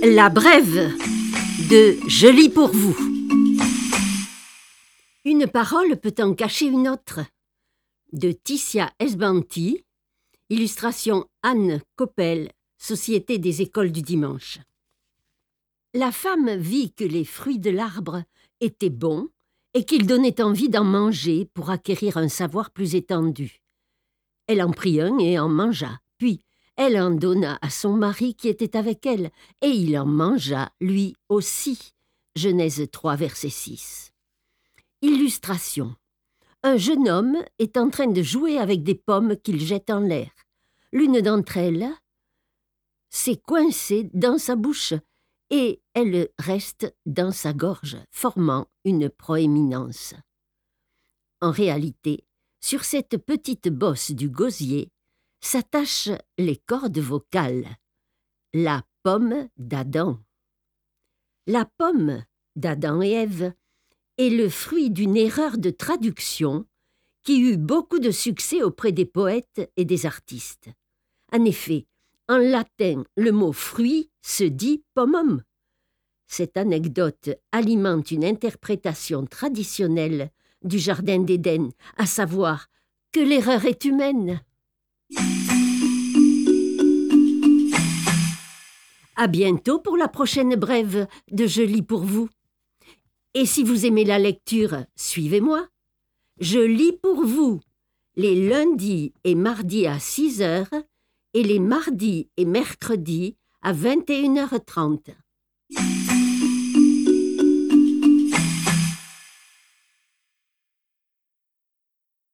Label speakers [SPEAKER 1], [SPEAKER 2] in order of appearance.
[SPEAKER 1] La brève de Je lis pour vous. Une parole peut en cacher une autre. De Ticia Esbanti, illustration Anne Coppel, Société des écoles du dimanche. La femme vit que les fruits de l'arbre étaient bons et qu'ils donnaient envie d'en manger pour acquérir un savoir plus étendu. Elle en prit un et en mangea, puis elle en donna à son mari qui était avec elle, et il en mangea lui aussi. Genèse 3, verset 6. Illustration. Un jeune homme est en train de jouer avec des pommes qu'il jette en l'air. L'une d'entre elles s'est coincée dans sa bouche et elle reste dans sa gorge, formant une proéminence. En réalité, sur cette petite bosse du gosier s'attachent les cordes vocales. La pomme d'Adam. La pomme d'Adam et Ève est le fruit d'une erreur de traduction qui eut beaucoup de succès auprès des poètes et des artistes. En effet, en latin, le mot « fruit » se dit « pomum ». Cette anecdote alimente une interprétation traditionnelle du Jardin d'Éden, à savoir que l'erreur est humaine. À bientôt pour la prochaine brève de Je lis pour vous. Et si vous aimez la lecture, suivez-moi. Je lis pour vous les lundis et mardis à 6h et les mardis et mercredis à 21h30.